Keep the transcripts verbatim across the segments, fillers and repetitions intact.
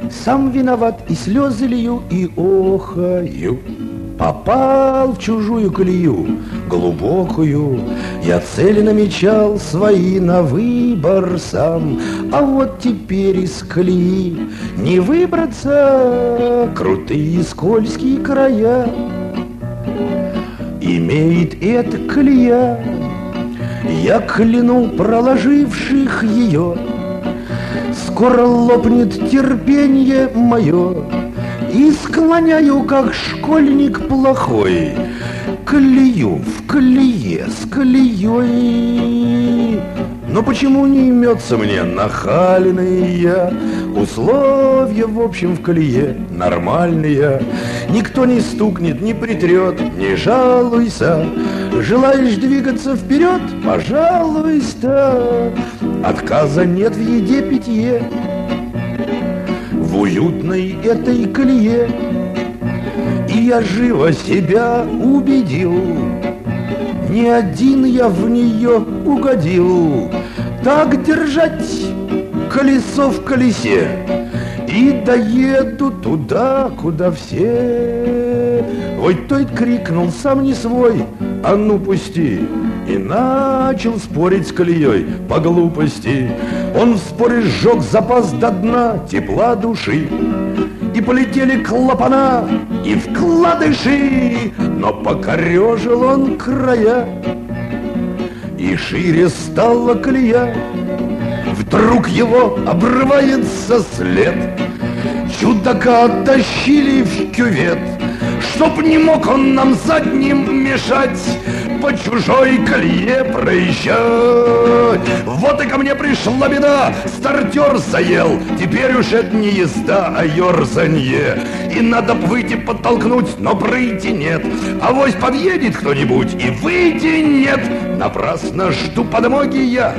Сам виноват, и слезы лью, и охаю. Попал в чужую колею, глубокую. Я цели намечал свои на выбор сам. А вот теперь из колеи не выбраться. Крутые скользкие края имеет эта колея. Я кляну проложивших ее, скоро лопнет терпенье мое, и склоняю, как школьник плохой, колею в колее с колеей. Но почему не имется мне нахальный я? Условия, в общем, в колее нормальные. Никто не стукнет, не притрет, не жалуйся. Желаешь двигаться вперед? Пожалуйста. Отказа нет в еде, питье, в уютной этой колее. И я живо себя убедил, не один я в нее угодил. Так держать колесо в колесе, и доеду туда, куда все. Ой, той крикнул, сам не свой, а ну пусти. И начал спорить с колеей по глупости. Он в споре сжег запас до дна тепла души. И полетели клапана и вкладыши, но покорежил он края, и шире стала колея. Вдруг его обрывается след, чудака оттащили в кювет, чтоб не мог он нам задним мешать по чужой колее проезжать. Вот и ко мне пришла беда, стартер заел. Теперь уж это не езда, а ерзанье. И надо б выйти подтолкнуть, но прыти нет. Авось подъедет кто-нибудь, и выйти нет. Напрасно жду подмоги я.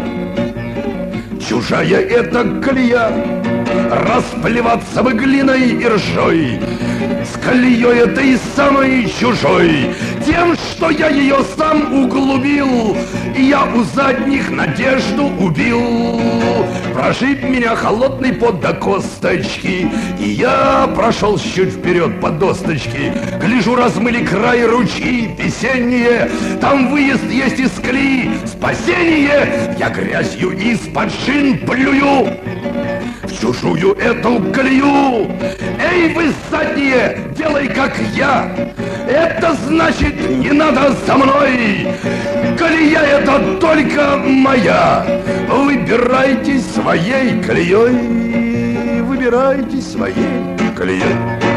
Чужая эта колея, расплеваться бы глиной и ржой. С колеей этой самой чужой, тем, что я ее сам углубил, и я у задних надежду убил. Прошиб меня холодный пот до косточки, и я прошел чуть вперед по досточке. Гляжу, размыли край ручьи весенние, там выезд есть из колеи, спасение. Я грязью из-под шин плюю в чужую эту колею. Эй, вы задние, делай как я. Это значит, не надо за мной. Колея это только моя. Выбирайте своей колеей, выбирайте своей колеей.